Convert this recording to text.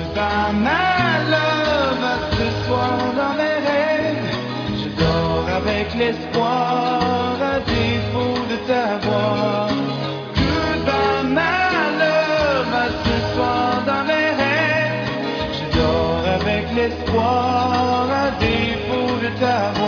Pas malheur à ce soir dans mes rêves. Je dors avec l'espoir à défaut de t'avoir. Goodbye malheur à ce soir dans mes rêves. Je dors avec l'espoir à défaut de t'avoir.